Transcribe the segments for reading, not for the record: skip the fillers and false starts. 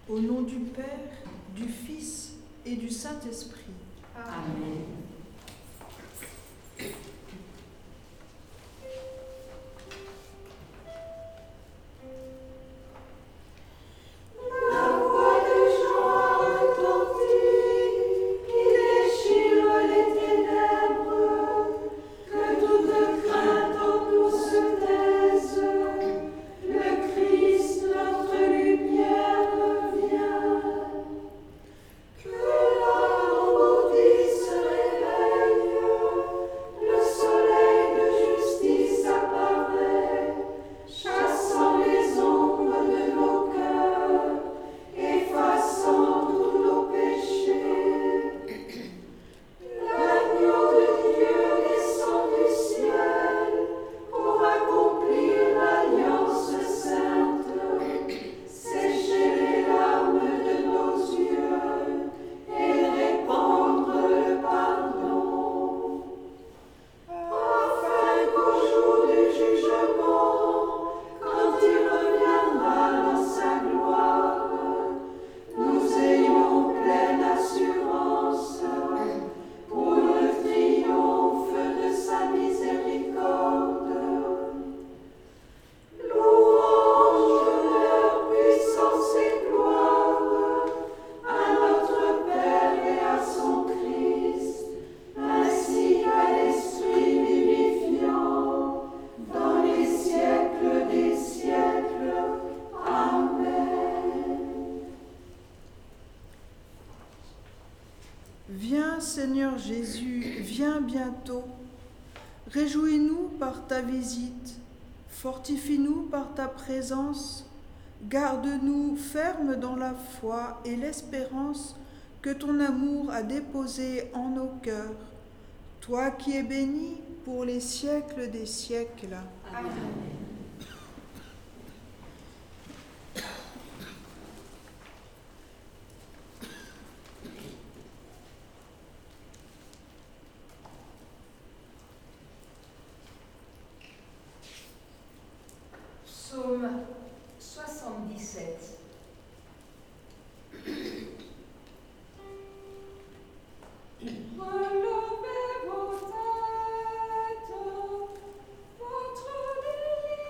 Au nom du Père, du Fils et du Saint-Esprit. Amen. Viens Seigneur Jésus, viens bientôt. Réjouis-nous par ta visite, fortifie-nous par ta présence, garde-nous fermes dans la foi et l'espérance que ton amour a déposée en nos cœurs. Toi qui es béni pour les siècles des siècles. Amen. Psaume 77. Relevez vos têtes, votre délivrance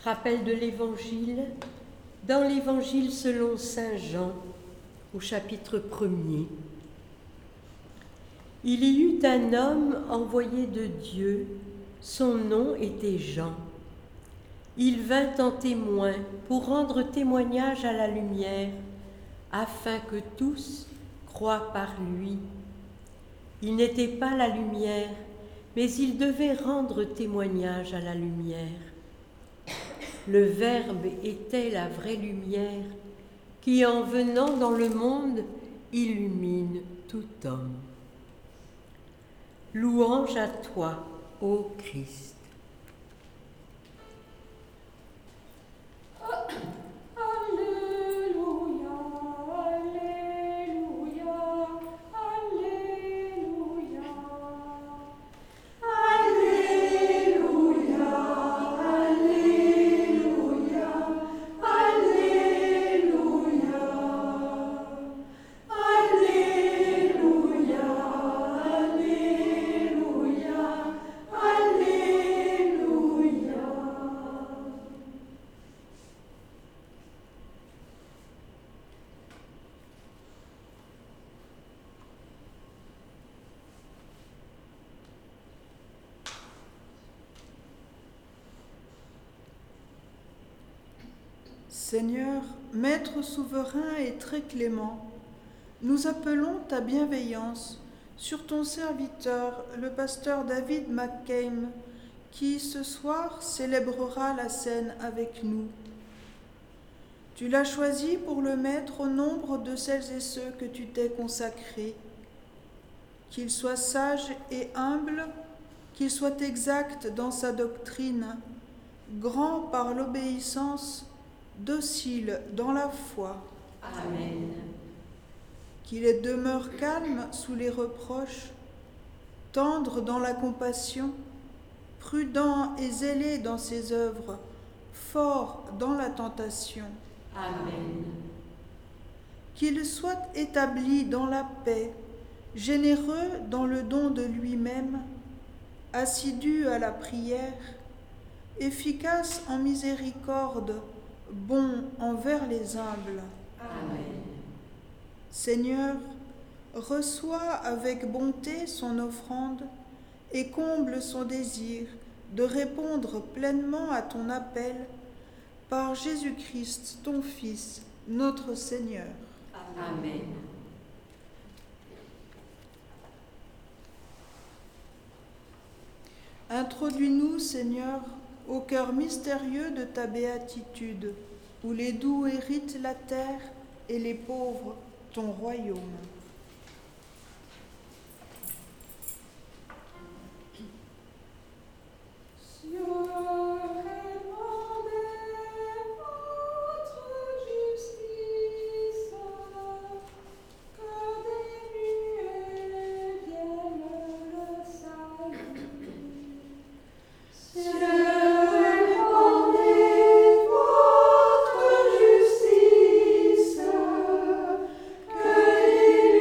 Rappel de l'Évangile, dans l'Évangile selon saint Jean, au chapitre 1er. Il y eut un homme envoyé de Dieu, son nom était Jean. Il vint en témoin pour rendre témoignage à la lumière, afin que tous croient par lui. Il n'était pas la lumière, mais il devait rendre témoignage à la lumière. Le Verbe était la vraie lumière, qui en venant dans le monde illumine tout homme. Louange à toi, ô Christ. Seigneur, Maître souverain et très clément, nous appelons ta bienveillance sur ton serviteur, le pasteur David McCain, qui ce soir célébrera la scène avec nous. Tu l'as choisi pour le mettre au nombre de celles et ceux que tu t'es consacrés. Qu'il soit sage et humble, qu'il soit exact dans sa doctrine, grand par l'obéissance, docile dans la foi. Amen. Qu'il demeure calme sous les reproches, tendre dans la compassion, prudent et zélé dans ses œuvres, fort dans la tentation. Amen. Qu'il soit établi dans la paix, généreux dans le don de lui-même, assidu à la prière, efficace en miséricorde, bon envers les humbles. Amen. Seigneur, reçois avec bonté son offrande et comble son désir de répondre pleinement à ton appel par Jésus-Christ, ton Fils, notre Seigneur. Amen. Introduis-nous, Seigneur, au cœur mystérieux de ta béatitude, où les doux héritent la terre et les pauvres ton royaume. Que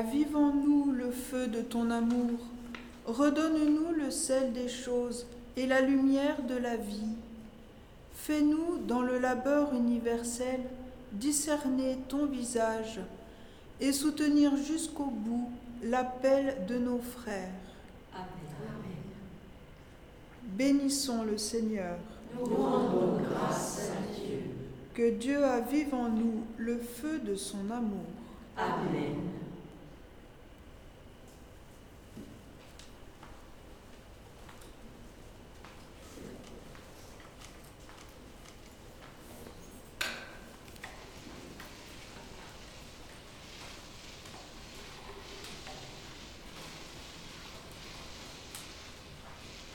Avive en nous le feu de ton amour. Redonne-nous le sel des choses et la lumière de la vie. Fais-nous, dans le labeur universel, discerner ton visage et soutenir jusqu'au bout l'appel de nos frères. Amen. Bénissons le Seigneur. Nous rendons grâce à Dieu. Que Dieu avive en nous le feu de son amour. Amen.